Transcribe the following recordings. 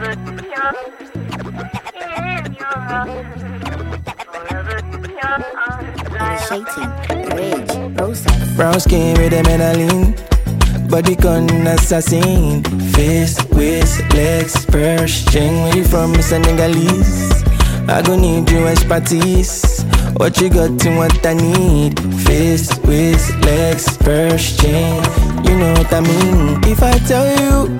Initiating rage process. Brown skin with a melanin, body con assassin. Face, waist, legs, purse, chain. Where you from, Mr. Negalese? I gon' need you expertise. What you got to what I need? Face, waist, legs, purse, chain. You know what I mean. If I tell you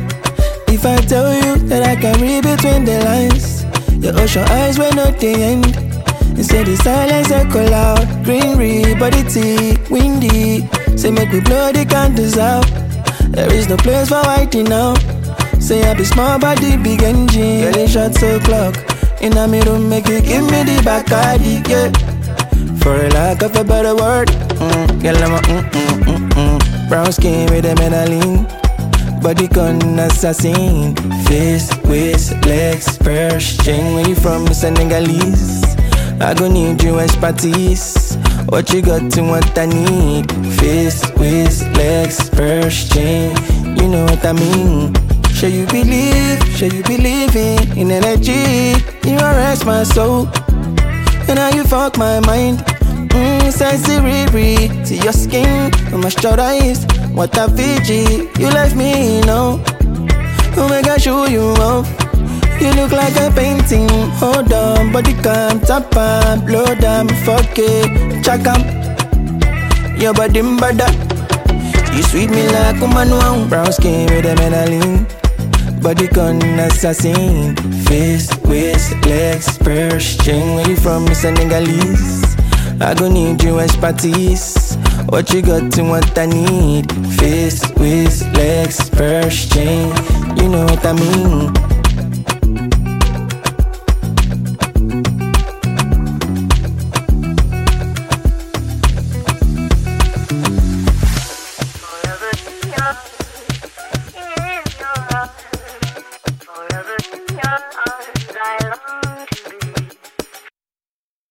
that I can read between the lines, your ocean eyes were not the end. Instead the silence echo loud. Greenery, body thick, windy. Say make we blow the candles out. There is no place for waiting now. Say I be small body, big engine. Girl, it shot so clock. In a me room, make you give me the Bacardi, yeah. For a lack of a better word, girl, I'm a brown skin with a melanin, body con assassin. Face, waist, legs, purse, chain. Where you from, Mr. Negalese? I gon' need you expertise. What you got to what I need? Face, waist, legs, purse, chain. You know what I mean. Show you believe in energy. You arrest my soul, and now you fuck my mind. Sexy Riri, see your skin, moisturized. What a Fiji, you left me, you know. Oh my gosh, show you off. You look like a painting. Hold on, body calm, tap on, blow down, fuck it, check 'em. Your body bada, you sweet me like a man. Brown skin with a melanin, body con assassin. Face, waist, legs, purse, chain. Where you from, Mr. Negalese? I gon' need you expertise. What you got to what I need? Face, waist, legs, purse, chain. You know what I mean.